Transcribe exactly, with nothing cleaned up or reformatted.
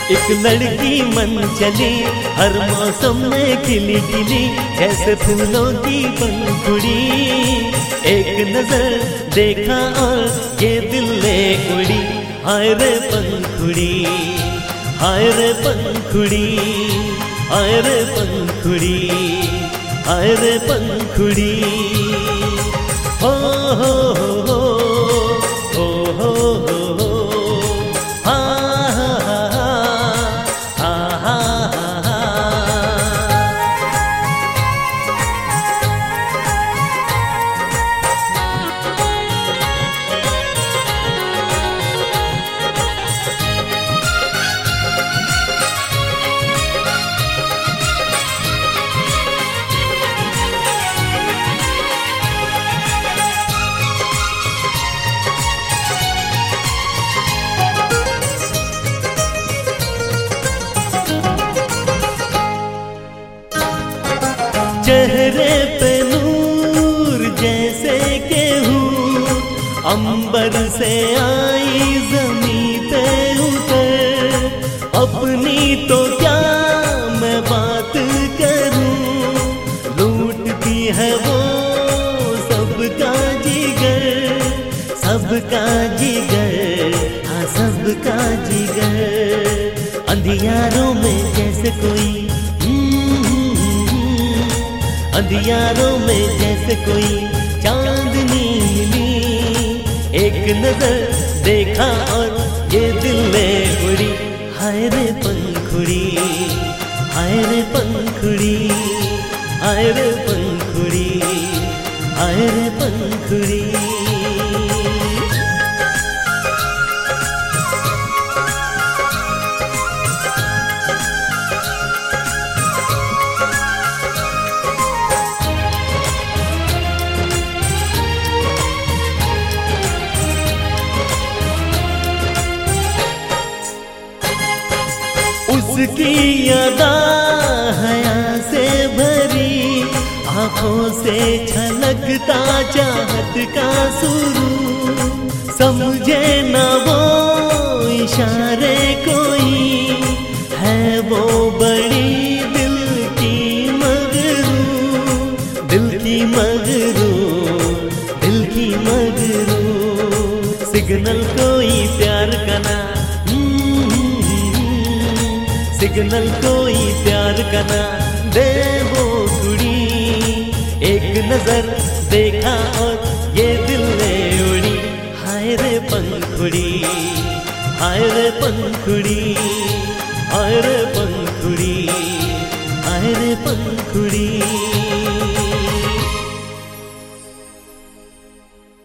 एक लड़की मन चली हर मौसम में खिली खिली जैसे फूलों की पंखुड़ी। एक नजर देखा और ये दिल ले उड़ी। हाय रे पंखुड़ी, हाय रे पंखुड़ी, हाय रे पंखुड़ी, हाय रे पंखुड़ी। हो हो हो हो हो हो हो हा हा हा हा हा हा। चेहरे पे नूर जैसे केहूर, अंबर से आई ज़मीं पे उतर। अपनी तो क्या मैं बात करूं, लूटती है वो सबका जिगर, सबका जिगर, हाँ सबका जिगर। अंधियारों में जैसे कोई, अंधियारों में जैसे कोई चांदनी मिली। एक नजर देखा और ये दिल में उड़ी। हाय रे पंखुड़ी, हाय रे पंखुड़ी, हाय रे पंखुड़ी, हाय रे पंखुड़ी। उसकी अदा हया से भरी, आंखों से छलकता चाहत का सुरूर। समझे न वो इशारे कोई, है वो बड़ी दिल की मगरूर, दिल की मगरूर, दिल की मगरूर। सिग्नल कोई प्यार का ना, सिग्नल कोई प्यार का ना दे वो कुड़ी। एक नजर देखा और ये दिल ने उड़ी। हाय रे पंखुड़ी, हाय रे पंखुड़ी, हाय रे पंखुड़ी, हाय रे पंखुड़ी।